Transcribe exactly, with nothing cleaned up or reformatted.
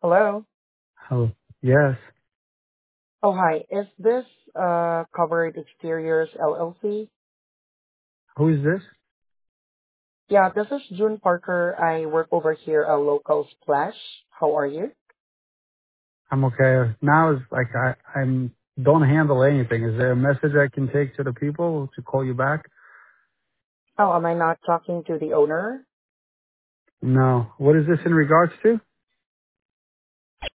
Hello. Oh, yes. Oh, hi. Is this uh Covered Exteriors L L C? Who is this? Yeah, this is June Parker. I work over here at Local Splash. How are you? I'm okay. Now is like I I'm don't handle anything. Is there a message I can take to the people to call you back? Oh, am I not talking to the owner? No. What is this in regards to?